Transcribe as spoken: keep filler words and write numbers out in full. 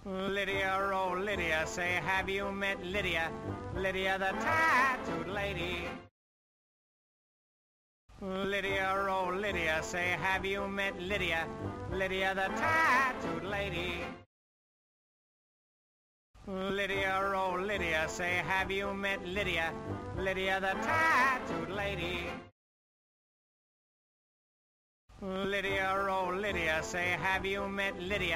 Lydia, oh Lydia, say, have you met Lydia? Lydia the tattooed lady. Lydia, oh Lydia, say, have you met Lydia? Lydia the tattooed lady. Lydia, oh Lydia, say, have you met Lydia? Lydia the tattooed lady. Lydia, oh Lydia, say, have you met Lydia?